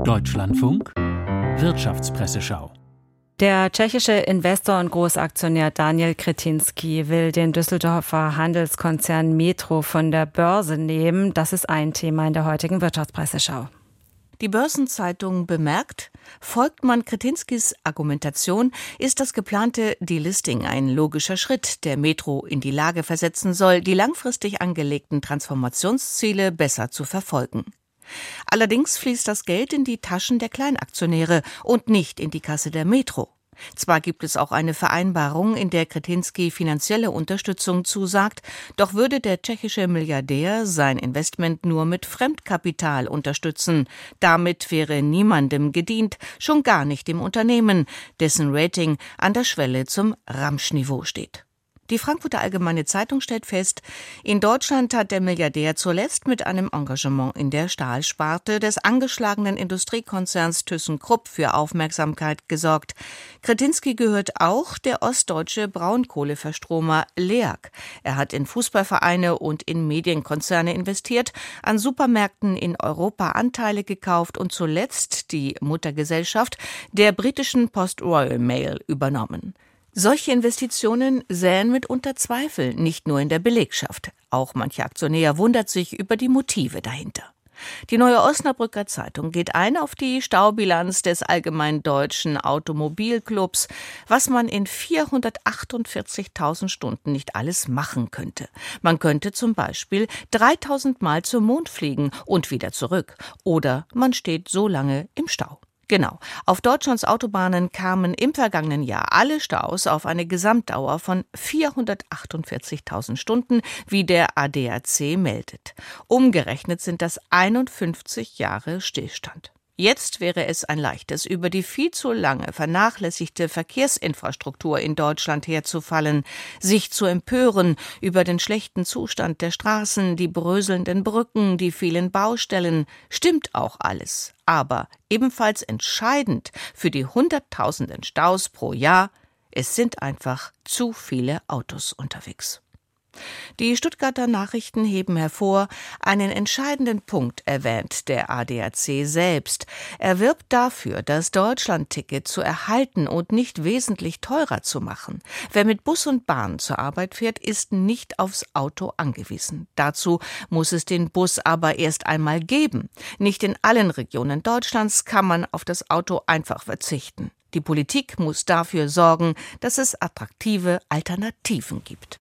Deutschlandfunk Wirtschaftspresseschau. Der tschechische Investor und Großaktionär Daniel Křetínský will den Düsseldorfer Handelskonzern Metro von der Börse nehmen. Das ist ein Thema in der heutigen Wirtschaftspresseschau. Die Börsenzeitung bemerkt, folgt man Křetínskys Argumentation, ist das geplante Delisting ein logischer Schritt, der Metro in die Lage versetzen soll, die langfristig angelegten Transformationsziele besser zu verfolgen. Allerdings fließt das Geld in die Taschen der Kleinaktionäre und nicht in die Kasse der Metro. Zwar gibt es auch eine Vereinbarung, in der Křetínský finanzielle Unterstützung zusagt, doch würde der tschechische Milliardär sein Investment nur mit Fremdkapital unterstützen. Damit wäre niemandem gedient, schon gar nicht dem Unternehmen, dessen Rating an der Schwelle zum Ramschniveau steht. Die Frankfurter Allgemeine Zeitung stellt fest, in Deutschland hat der Milliardär zuletzt mit einem Engagement in der Stahlsparte des angeschlagenen Industriekonzerns ThyssenKrupp für Aufmerksamkeit gesorgt. Křetínský gehört auch der ostdeutsche Braunkohleverstromer LEAG. Er hat in Fußballvereine und in Medienkonzerne investiert, an Supermärkten in Europa Anteile gekauft und zuletzt die Muttergesellschaft der britischen Post Royal Mail übernommen. Solche Investitionen säen mitunter Zweifel, nicht nur in der Belegschaft. Auch mancher Aktionär wundert sich über die Motive dahinter. Die Neue Osnabrücker Zeitung geht ein auf die Staubilanz des Allgemein Deutschen Automobilclubs, was man in 448.000 Stunden nicht alles machen könnte. Man könnte zum Beispiel 3.000 Mal zum Mond fliegen und wieder zurück. Oder man steht so lange im Stau. Genau. Auf Deutschlands Autobahnen kamen im vergangenen Jahr alle Staus auf eine Gesamtdauer von 448.000 Stunden, wie der ADAC meldet. Umgerechnet sind das 51 Jahre Stillstand. Jetzt wäre es ein leichtes, über die viel zu lange vernachlässigte Verkehrsinfrastruktur in Deutschland herzufallen, sich zu empören über den schlechten Zustand der Straßen, die bröselnden Brücken, die vielen Baustellen. Stimmt auch alles. Aber ebenfalls entscheidend für die Hunderttausenden Staus pro Jahr, es sind einfach zu viele Autos unterwegs. Die Stuttgarter Nachrichten heben hervor, einen entscheidenden Punkt erwähnt der ADAC selbst. Er wirbt dafür, das Deutschlandticket zu erhalten und nicht wesentlich teurer zu machen. Wer mit Bus und Bahn zur Arbeit fährt, ist nicht aufs Auto angewiesen. Dazu muss es den Bus aber erst einmal geben. Nicht in allen Regionen Deutschlands kann man auf das Auto einfach verzichten. Die Politik muss dafür sorgen, dass es attraktive Alternativen gibt.